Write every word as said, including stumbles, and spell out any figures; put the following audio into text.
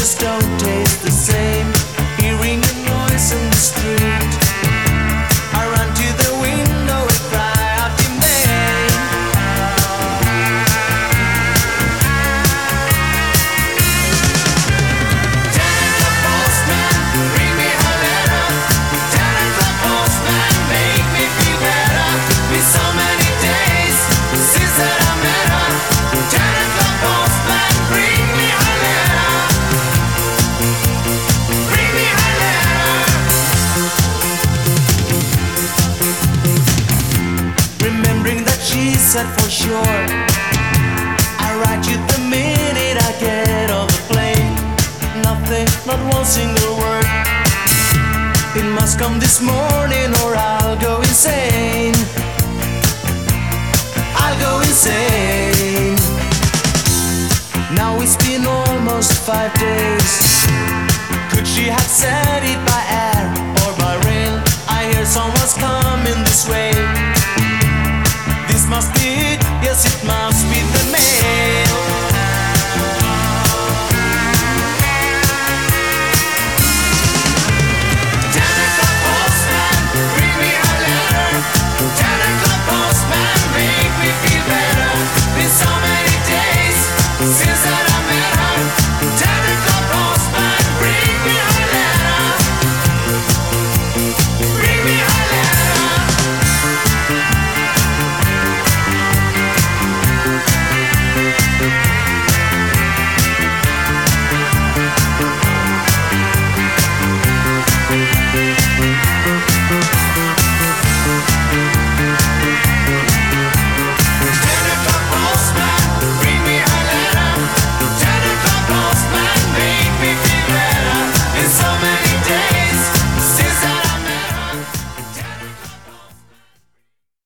just don't taste the same. Hearing a noise in the street, I run to the window and cry out your name. Telephone postman, bring me a letter. Telephone postman, make me feel better. Been so many days since that I met her. Telephone postman, bring me a letter. Bring me a letter. Remembering that she said for sure, I write you the minute I get off the plane. Nothing, not one single word. It must come this morning or I'll go insane. I'll go insane. Now it's been almost five days. Could she have said it by air or by rail? I hear someone's coming this way. This must be